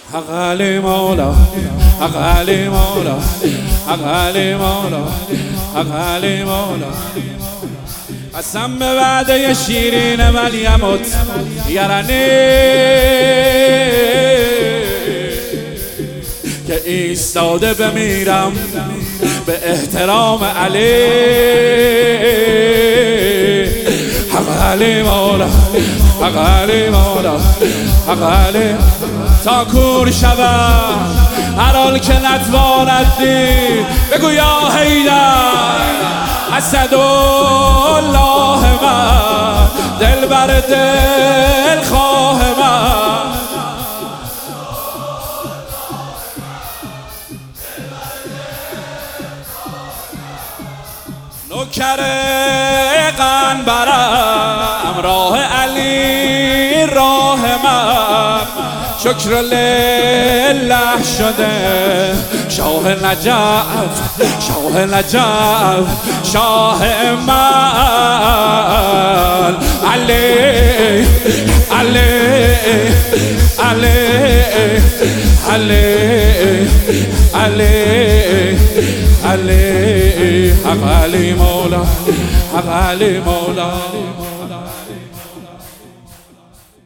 حق علی مولا، حق علی مولا، حق علی مولا، حق علی مولا. قسم به وعده شیرین ملیمت یارانی که ایستاده بمیرم به احترام علی. حق علی مولا، حق علی مولا، حق علی. تا کور شود هر حال که نتواند دید بگو یا حیدر اسدالله من، دل بر دل خواه من. نوکر قنبرم راه علی راه من، شکر لله شده شاه نجف، شاه نجف، شاه من. علی علی علی علی علی علی. حق علی مولا، حق علی مولا.